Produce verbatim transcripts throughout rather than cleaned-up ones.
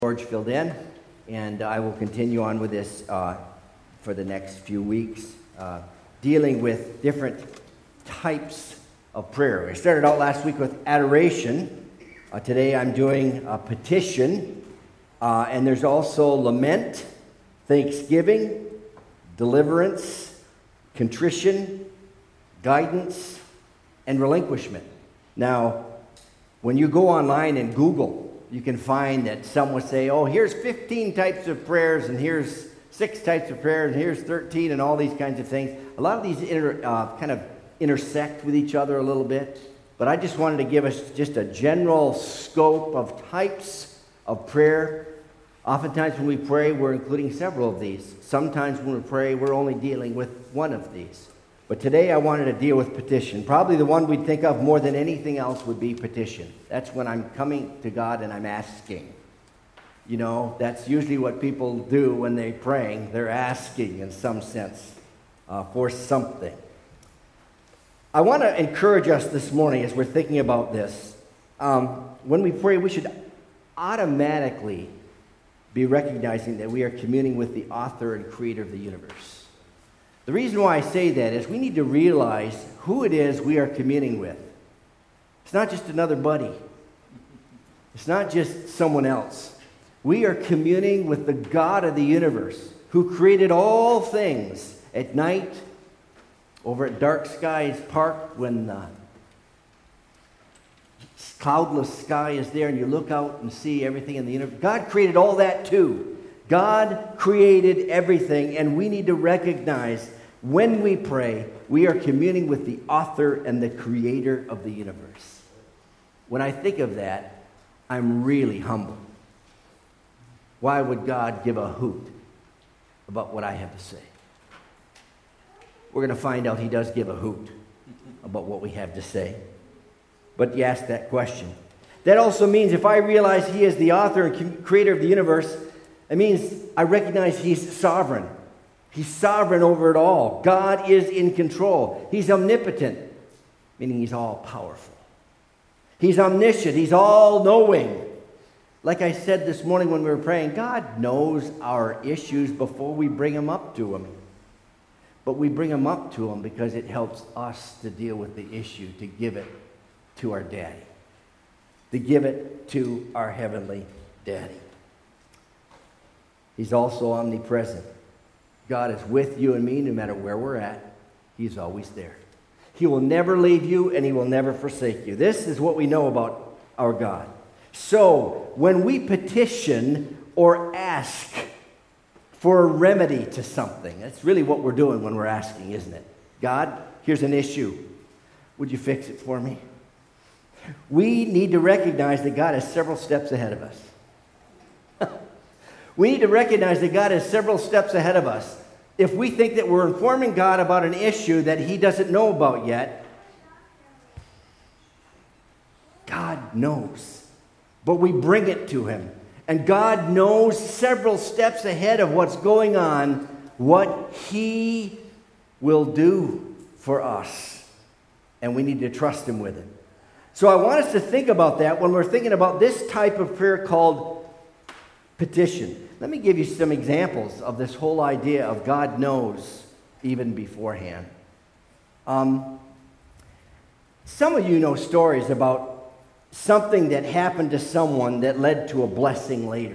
George filled in, and I will continue on with this uh, for the next few weeks, uh, dealing with different types of prayer. I started out last week with adoration. Uh, today I'm doing a petition, uh, and there's also lament, thanksgiving, deliverance, contrition, guidance, and relinquishment. Now, when you go online and Google, you can find that some will say, oh, here's fifteen types of prayers, and here's six types of prayers, and here's thirteen, and all these kinds of things. A lot of these inter, uh, kind of intersect with each other a little bit, but I just wanted to give us just a general scope of types of prayer. Oftentimes when we pray, we're including several of these. Sometimes when we pray, we're only dealing with one of these. But today I wanted to deal with petition. Probably the one we'd think of more than anything else would be petition. That's when I'm coming to God and I'm asking. You know, that's usually what people do when they're praying. They're asking in some sense uh, for something. I want to encourage us this morning as we're thinking about this. Um, when we pray, we should automatically be recognizing that we are communing with the author and creator of the universe. The reason why I say that is we need to realize who it is we are communing with. It's not just another buddy. It's not just someone else. We are communing with the God of the universe who created all things at night over at Dark Skies Park when the cloudless sky is there and you look out and see everything in the universe. God created all that too. God created everything, and we need to recognize when we pray, we are communing with the author and the creator of the universe. When I think of that, I'm really humbled. Why would God give a hoot about what I have to say? We're going to find out he does give a hoot about what we have to say. But you ask that question. That also means if I realize he is the author and creator of the universe, it means I recognize he's sovereign. He's sovereign over it all. God is in control. He's omnipotent, meaning he's all-powerful. He's omniscient. He's all-knowing. Like I said this morning when we were praying, God knows our issues before we bring them up to him. But we bring them up to him because it helps us to deal with the issue, to give it to our daddy, to give it to our heavenly daddy. He's also omnipresent. God is with you and me no matter where we're at. He's always there. He will never leave you and he will never forsake you. This is what we know about our God. So, when we petition or ask for a remedy to something, that's really what we're doing when we're asking, isn't it? God, here's an issue. Would you fix it for me? We need to recognize that God is several steps ahead of us. We need to recognize that God is several steps ahead of us. If we think that we're informing God about an issue that he doesn't know about yet, God knows. But we bring it to him. And God knows several steps ahead of what's going on, what he will do for us. And we need to trust him with it. So I want us to think about that when we're thinking about this type of prayer called petition. Let me give you some examples of this whole idea of God knows even beforehand. Um, some of you know stories about something that happened to someone that led to a blessing later.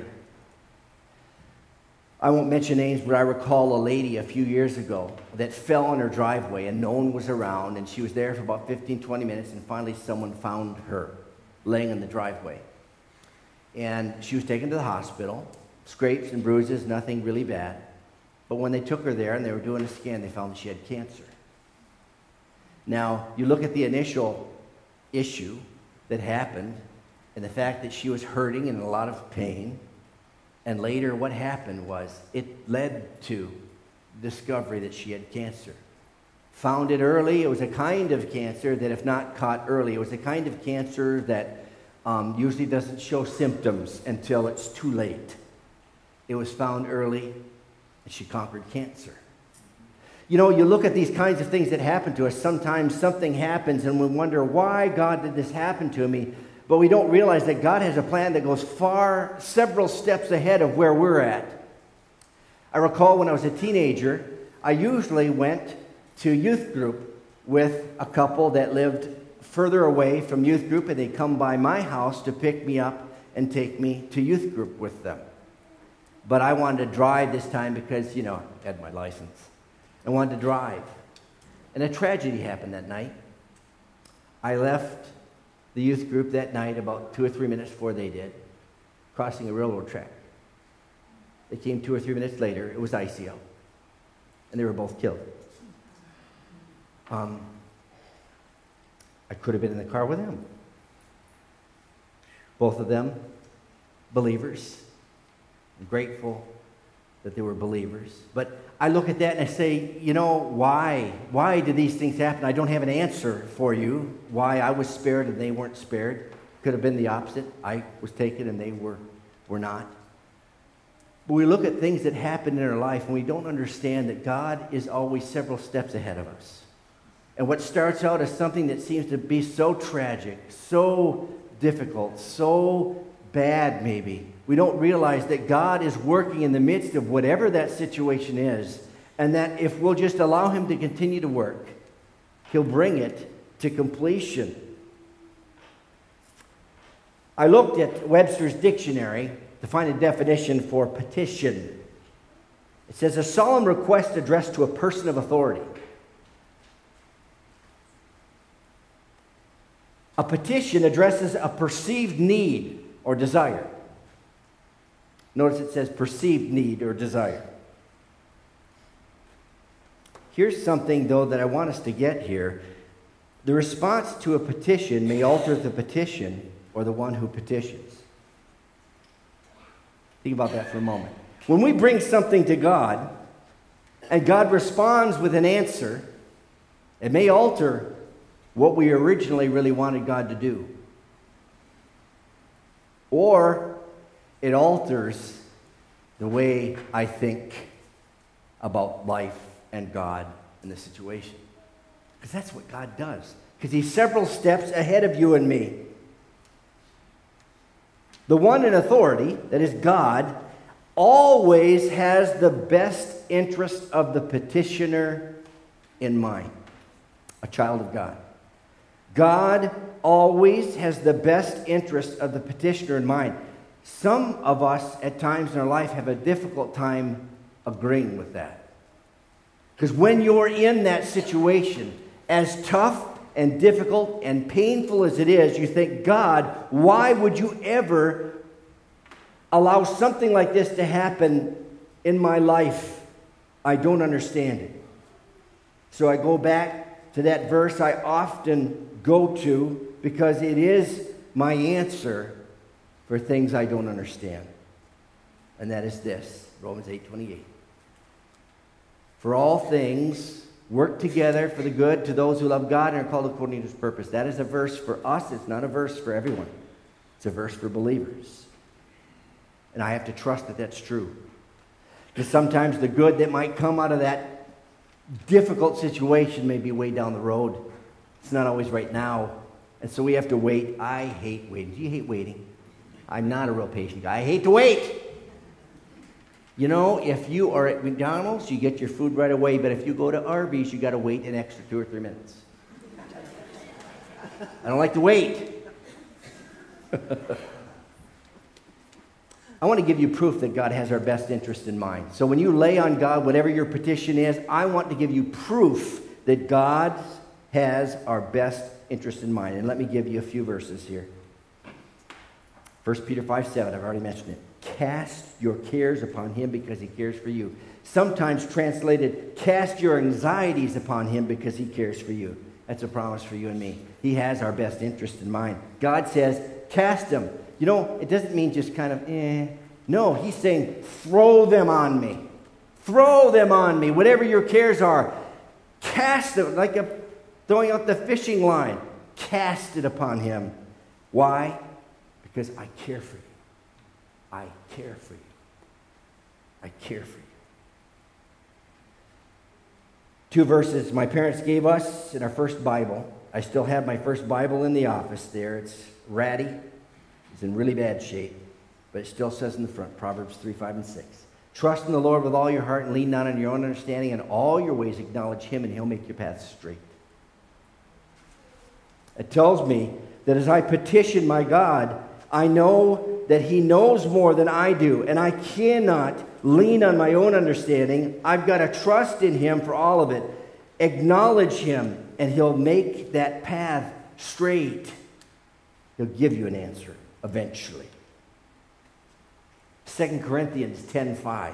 I won't mention names, but I recall a lady a few years ago that fell on her driveway and no one was around, and she was there for about fifteen, twenty minutes, and finally someone found her laying in the driveway. And she was taken to the hospital, scrapes and bruises, nothing really bad. But when they took her there and they were doing a scan, they found that she had cancer. Now, you look at the initial issue that happened and the fact that she was hurting and in a lot of pain. And later what happened was it led to discovery that she had cancer. Found it early. It was a kind of cancer that if not caught early, it was a kind of cancer that Um, usually doesn't show symptoms until it's too late. It was found early, and she conquered cancer. You know, you look at these kinds of things that happen to us. Sometimes something happens, and we wonder, why, God, did this happen to me? but we don't realize that God has a plan that goes far, several steps ahead of where we're at. I recall when I was a teenager, I usually went to youth group with a couple that lived further away from youth group, and they'd come by my house to pick me up and take me to youth group with them. But I wanted to drive this time because, you know, I had my license. I wanted to drive. And a tragedy happened that night. I left the youth group that night about two or three minutes before they did, crossing a railroad track. They came two or three minutes later. It was icy out. And they were both killed. Um, I could have been in the car with them. Both of them, believers. I'm grateful that they were believers. But I look at that and I say, you know, why? Why did these things happen? I don't have an answer for you. Why I was spared and they weren't spared. Could have been the opposite. I was taken and they were, were not. But we look at things that happen in our life and we don't understand that God is always several steps ahead of us. And what starts out as something that seems to be so tragic, so difficult, so bad maybe, we don't realize that God is working in the midst of whatever that situation is, and that if we'll just allow Him to continue to work, He'll bring it to completion. I looked at Webster's dictionary to find a definition for petition. It says, a solemn request addressed to a person of authority. A petition addresses a perceived need or desire. Notice it says perceived need or desire. Here's something, though, that I want us to get here. The response to a petition may alter the petition or the one who petitions. Think about that for a moment. When we bring something to God, and God responds with an answer, it may alter what we originally really wanted God to do. Or it alters the way I think about life and God and the situation. Because that's what God does. Because He's several steps ahead of you and me. The one in authority, that is God, always has the best interest of the petitioner in mind. A child of God. God always has the best interest of the petitioner in mind. Some of us at times in our life have a difficult time agreeing with that. Because when you're in that situation, as tough and difficult and painful as it is, you think, God, why would you ever allow something like this to happen in my life? I don't understand it. So I go back to that verse I often go to because it is my answer for things I don't understand. And that is this, Romans eight twenty-eight. For all things work together for the good to those who love God and are called according to His purpose. That is a verse for us. It's not a verse for everyone. It's a verse for believers. And I have to trust that that's true. Because sometimes the good that might come out of that difficult situation may be way down the road. It's not always right now. And so we have to wait. I hate waiting. Do you hate waiting? I'm not a real patient guy. I hate to wait. You know, if you are at McDonald's, you get your food right away. But if you go to Arby's, you got to wait an extra two or three minutes. I don't like to wait. I want to give you proof that God has our best interest in mind. So when you lay on God whatever your petition is, I want to give you proof that God has our best interest in mind. And let me give you a few verses here. First Peter five seven, I've already mentioned it. Cast your cares upon Him because He cares for you. Sometimes translated, cast your anxieties upon Him because He cares for you. That's a promise for you and me. He has our best interest in mind. God says, cast them. You know, it doesn't mean just kind of, eh. No, He's saying, throw them on me. Throw them on me. Whatever your cares are, cast them. Like a, throwing out the fishing line. Cast it upon Him. Why? Because I care for you. I care for you. I care for you. Two verses my parents gave us in our first Bible. I still have my first Bible in the office there. It's ratty. It's in really bad shape. But it still says in the front, Proverbs three, five, and six. Trust in the Lord with all your heart and lean not on your own understanding. In all your ways acknowledge him and he'll make your paths straight. It tells me that as I petition my God, I know that he knows more than I do. And I cannot lean on my own understanding. I've got to trust in him for all of it. Acknowledge him and he'll make that path straight. He'll give you an answer eventually. Second Corinthians ten five.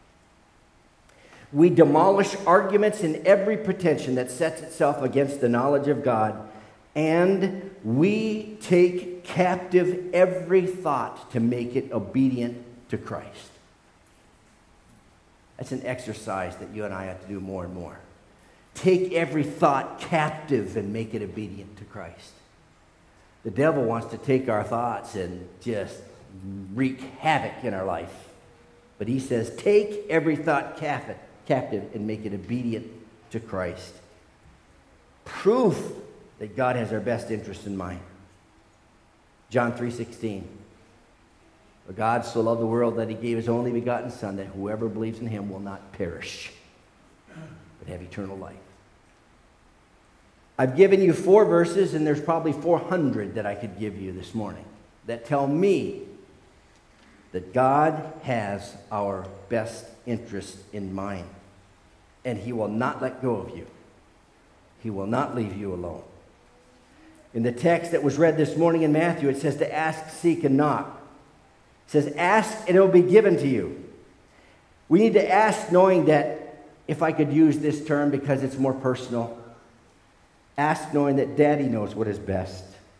We demolish arguments and every pretension that sets itself against the knowledge of God, and we take captive every thought to make it obedient to Christ. That's an exercise that you and I have to do more and more. Take every thought captive and make it obedient to Christ. The devil wants to take our thoughts and just wreak havoc in our life. But he says, take every thought captive, captive and make it obedient to Christ. Proof that God has our best interest in mind. John three sixteen. For God so loved the world that he gave his only begotten Son, that whoever believes in him will not perish, but have eternal life. I've given you four verses, and there's probably four hundred that I could give you this morning that tell me that God has our best interest in mind, and he will not let go of you. He will not leave you alone. In the text that was read this morning in Matthew, it says to ask, seek, and knock. It says, ask, and it will be given to you. We need to ask knowing that, if I could use this term because it's more personal, ask knowing that Daddy knows what is best.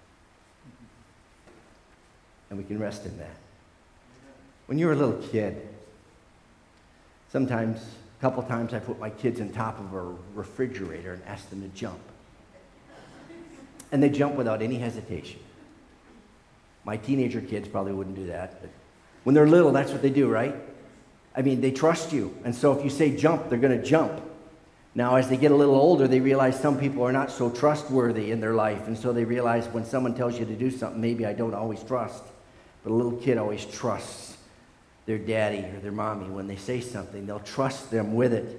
And we can rest in that. When you were a little kid, sometimes, a couple times, I put my kids on top of a refrigerator and asked them to jump. And they jump without any hesitation. My teenager kids probably wouldn't do that, but when they're little, that's what they do, right? I mean, they trust you. And so if you say jump, they're going to jump. Now, as they get a little older, they realize some people are not so trustworthy in their life. And so they realize when someone tells you to do something, maybe I don't always trust. But a little kid always trusts their daddy or their mommy. When they say something, they'll trust them with it.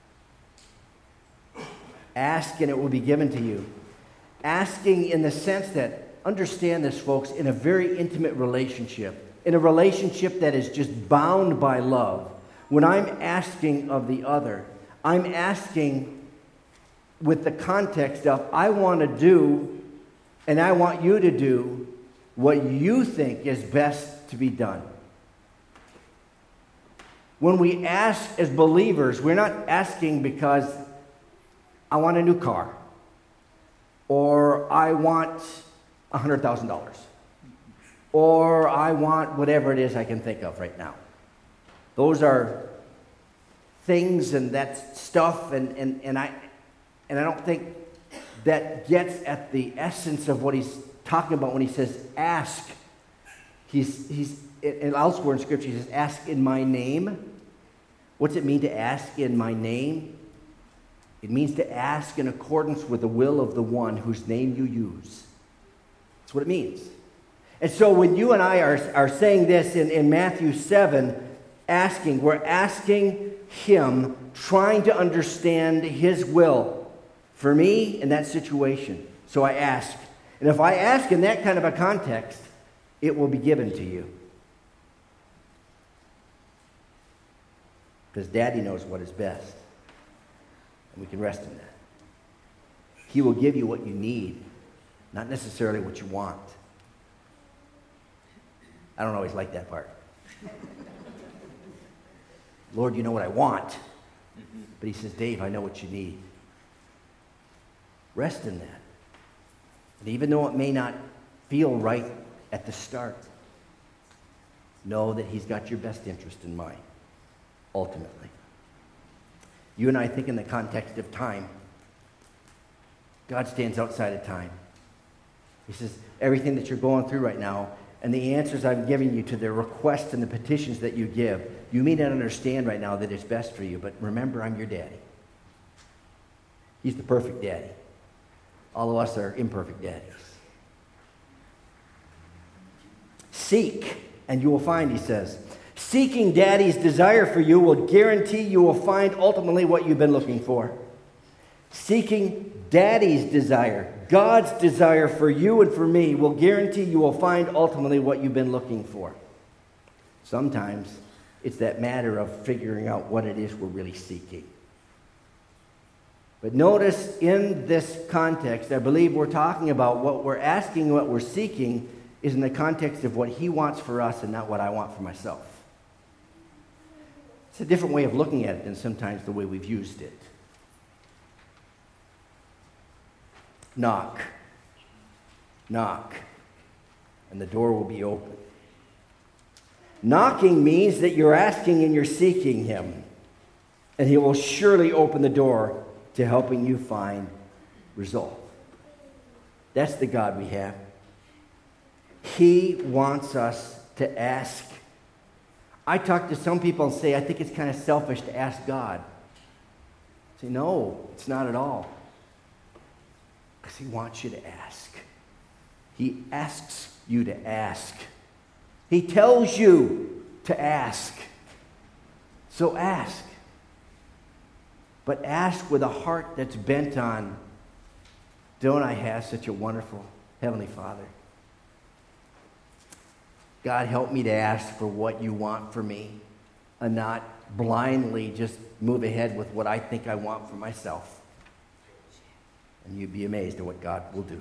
Ask and it will be given to you. Asking in the sense that, understand this, folks, in a very intimate relationship, in a relationship that is just bound by love. When I'm asking of the other, I'm asking with the context of, I want to do and I want you to do what you think is best to be done. When we ask as believers, we're not asking because I want a new car or I want one hundred thousand dollars or I want whatever it is I can think of right now. Those are things and that stuff, and, and, and I and I don't think that gets at the essence of what he's talking about when he says ask. He's he's and elsewhere in Scripture he says ask in my name. What's it mean to ask in my name? It means to ask in accordance with the will of the one whose name you use. That's what it means. And so when you and I are, are saying this in, in Matthew seven, asking, we're asking him, trying to understand his will for me in that situation. So I ask. And if I ask in that kind of a context, it will be given to you. Because Daddy knows what is best. And we can rest in that. He will give you what you need, not necessarily what you want. I don't always like that part. Lord, you know what I want. But he says, Dave, I know what you need. Rest in that. And even though it may not feel right at the start, know that he's got your best interest in mind, ultimately. You and I think in the context of time. God stands outside of time. He says, everything that you're going through right now, and the answers I'm giving you to the requests and the petitions that you give, you may not understand right now that it's best for you, but remember, I'm your daddy. He's the perfect daddy. All of us are imperfect daddies. Seek, and you will find, he says. Seeking Daddy's desire for you will guarantee you will find ultimately what you've been looking for. Seeking Daddy's desire, God's desire for you and for me, will guarantee you will find ultimately what you've been looking for. Sometimes it's that matter of figuring out what it is we're really seeking. But notice in this context, I believe we're talking about what we're asking, what we're seeking, is in the context of what he wants for us and not what I want for myself. It's a different way of looking at it than sometimes the way we've used it. Knock. Knock. And the door will be open. Knocking means that you're asking and you're seeking him. And he will surely open the door to helping you find resolve. That's the God we have. He wants us to ask. I talk to some people and say, I think it's kind of selfish to ask God. I say, no, it's not at all. Because he wants you to ask. He asks you to ask. He tells you to ask. So ask. But ask with a heart that's bent on, don't I have such a wonderful Heavenly Father? God, help me to ask for what you want for me and not blindly just move ahead with what I think I want for myself. And you'd be amazed at what God will do.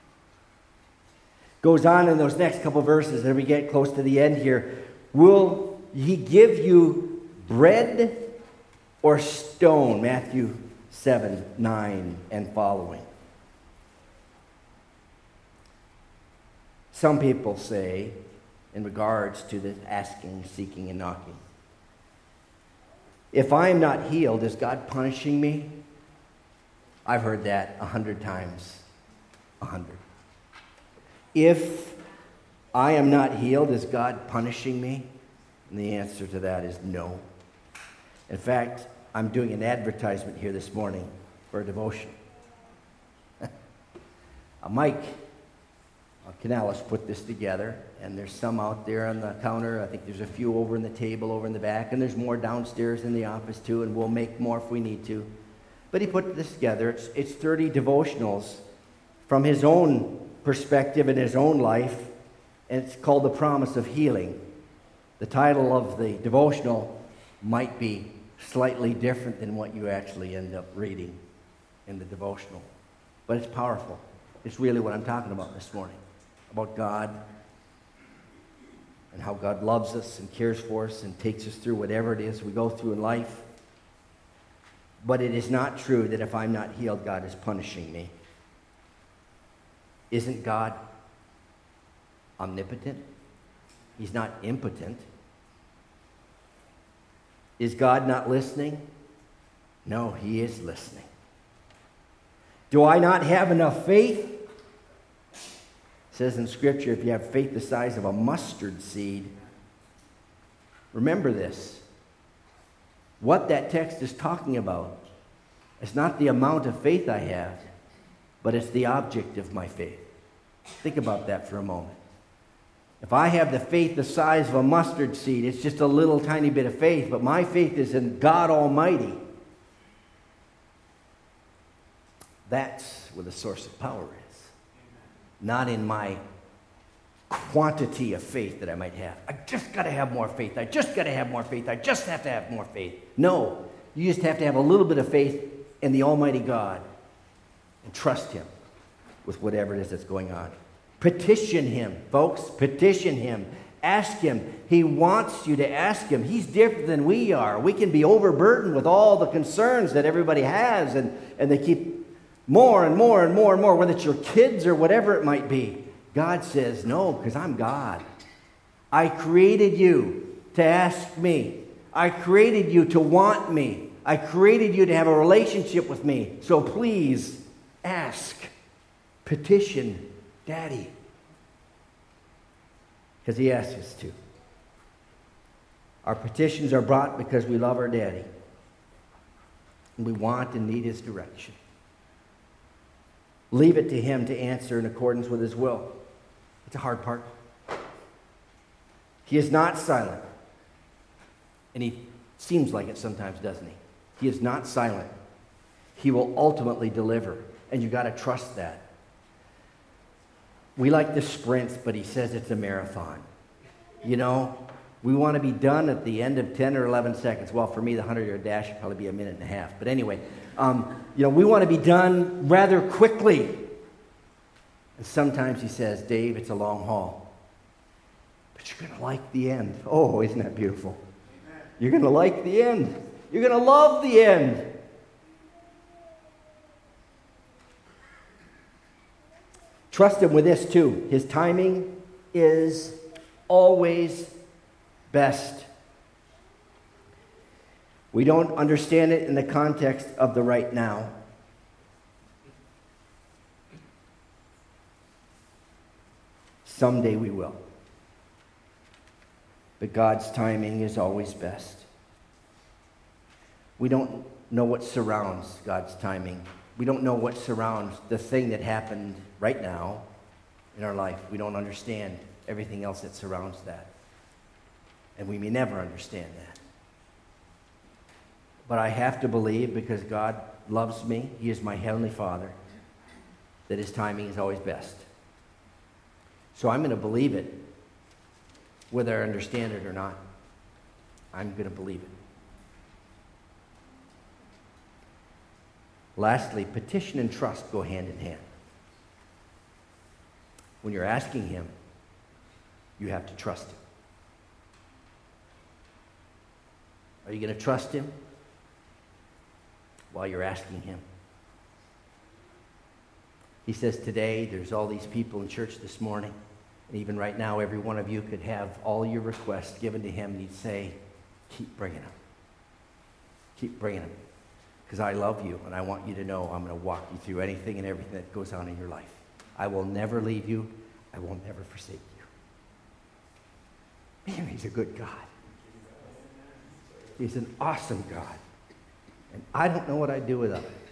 Goes on in those next couple verses, as we get close to the end here. Will he give you bread or stone? Matthew seven, nine, and following. Some people say, in regards to this asking, seeking, and knocking, if I am not healed, is God punishing me? I've heard that a hundred times. A hundred. If I am not healed, is God punishing me? And the answer to that is no. In fact, I'm doing an advertisement here this morning for a devotion. Mike Canales put this together, and there's some out there on the counter. I think there's a few over in the table over in the back, and there's more downstairs in the office too, and we'll make more if we need to. But he put this together. It's, it's thirty devotionals from his own perspective in his own life, and it's called The Promise of Healing. The title of the devotional might be slightly different than what you actually end up reading in the devotional, but it's powerful. It's really what I'm talking about this morning, about God and how God loves us and cares for us and takes us through whatever it is we go through in life. But it is not true that if I'm not healed, God is punishing me. Isn't God omnipotent? He's not impotent. Is God not listening? No, he is listening. Do I not have enough faith? It says in Scripture, if you have faith the size of a mustard seed, remember this. What that text is talking about, it's not the amount of faith I have, but it's the object of my faith. Think about that for a moment. If I have the faith the size of a mustard seed, it's just a little tiny bit of faith, but my faith is in God Almighty. That's where the source of power is. Not in my quantity of faith that I might have. I just got to have more faith. I just got to have more faith. I just have to have more faith. No, you just have to have a little bit of faith in the Almighty God and trust him with whatever it is that's going on. Petition him, folks. Petition him. Ask him. He wants you to ask him. He's different than we are. We can be overburdened with all the concerns that everybody has, and, and they keep more and more and more and more, whether it's your kids or whatever it might be. God says, no, because I'm God. I created you to ask me. I created you to want me. I created you to have a relationship with me. So please ask. Petition Daddy. Because he asks us to. Our petitions are brought because we love our Daddy. And we want and need his direction. Leave it to him to answer in accordance with his will. It's a hard part. He is not silent. And he seems like it sometimes, doesn't he? He is not silent. He will ultimately deliver. And you've got to trust that. We like the sprints, but he says it's a marathon. You know, we want to be done at the end of ten or eleven seconds. Well, for me, the hundred-yard dash would probably be a minute and a half. But anyway, um, you know, we want to be done rather quickly. And sometimes he says, Dave, it's a long haul. But you're going to like the end. Oh, isn't that beautiful? Amen. You're going to like the end. You're going to love the end. Trust him with this too. His timing is always best. We don't understand it in the context of the right now. Someday we will. But God's timing is always best. We don't know what surrounds God's timing. We don't know what surrounds the thing that happened right now in our life. We don't understand everything else that surrounds that. And we may never understand that. But I have to believe, because God loves me, He is my Heavenly Father, that His timing is always best. So I'm going to believe it, whether I understand it or not. I'm going to believe it. Lastly, petition and trust go hand in hand. When you're asking Him, you have to trust Him. Are you going to trust Him while you're asking Him? He says today, there's all these people in church this morning, and even right now, every one of you could have all your requests given to Him, and He'd say, keep bringing them. Keep bringing them. Because I love you, and I want you to know I'm going to walk you through anything and everything that goes on in your life. I will never leave you. I will never forsake you. Man, He's a good God. He's an awesome God. And I don't know what I'd do without it.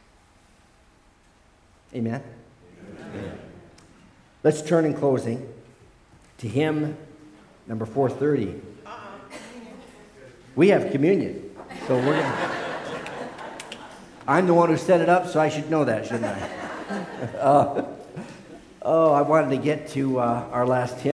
Amen? Amen? Amen. Let's turn in closing to hymn number four thirty. We have communion, so we're going to... I'm the one who set it up, so I should know that, shouldn't I? uh, oh, I wanted to get to uh, our last hymn.